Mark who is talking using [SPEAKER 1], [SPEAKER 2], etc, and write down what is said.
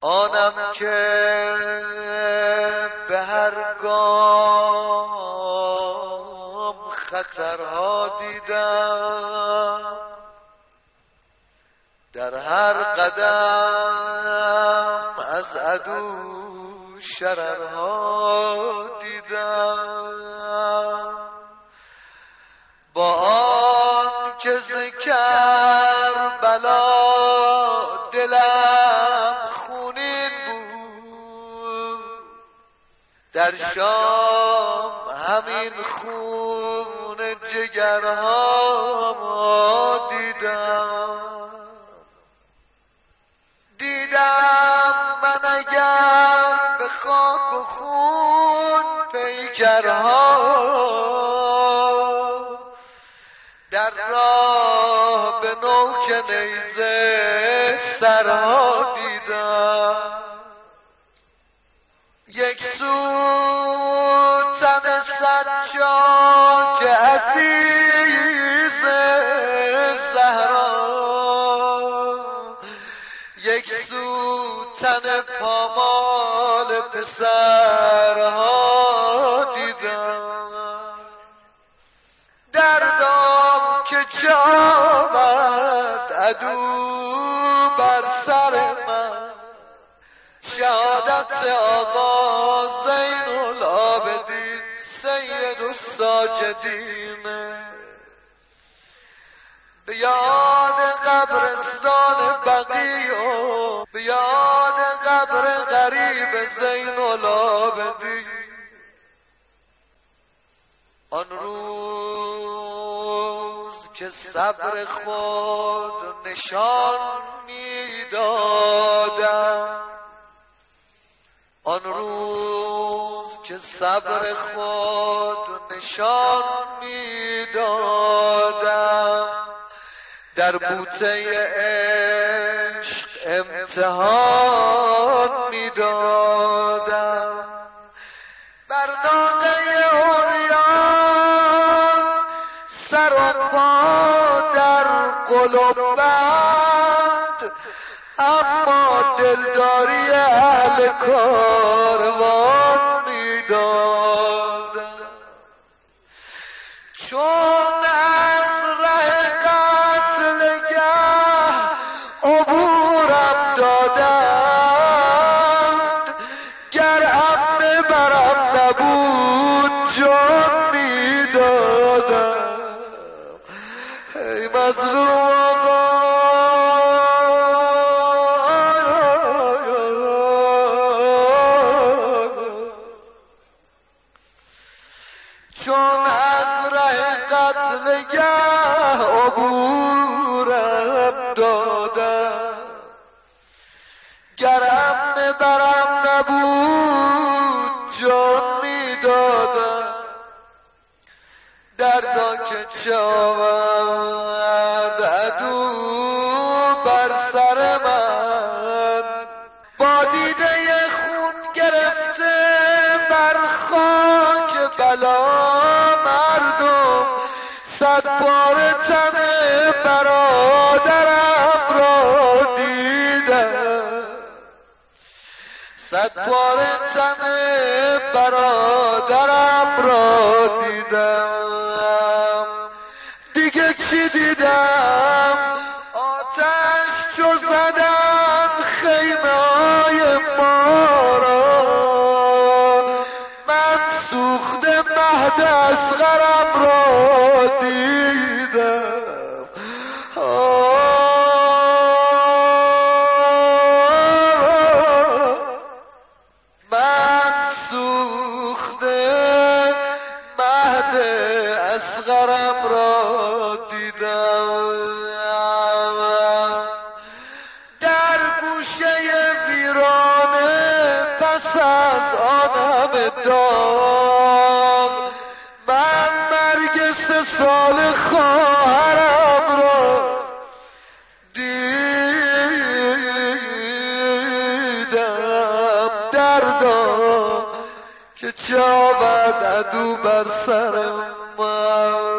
[SPEAKER 1] آنم که به هر گام خطرها دیدم، در هر قدم از عدو شررها دیدم. با آن که ز کربلا دلم خونین بود، در شام همین خون جگرها دیدم. دیدم من اگر به خاک و خون پیکرها، در راه به نوک نیزه سرها دیدم. یک سو تن سجاد عزیز زهرا، یک سو تن پامال پسرها دیدم. دردم که چه آورد عدو بر سر من، شهادت آقا زین العابدین سید الساجدین. به یاد قبرستان بقیع و به یاد قبر غریب زین العابدین، آن روز که صبر خود نشان میدادم، آن روز که صبر خود نشان میدادم، در بوته عشق امتحان میدادم. بر ناقه عریان سر و پا در قلوب بند، اما دلداری اهل کاروان میدادم. چون از ره قتلگه عبورم دادند، گر امن برم نبود جان میدادم. ای مظلوم چون از ره قتلگه عبورم دادم، گر امن برم نبود جان میدادم. دردا که چه آورد عدو بر سر من، با دیده خون گرفته بر خاک بلا مردم، صد بار تن برادرم را دیدم، صد بار تن برادرم را دیدم. دیگه چی دیدم؟ آتش چو زدن خیمه های ما را، من سوخته مهد اصغرم را دیدم. من سوخته مهد اصغرم را دیدم. در گوشه ویرانه پس از آنم داغ، من مرگ 3 سال خواهرم را دیدم. دردا که چه آورد عدو بر سر من.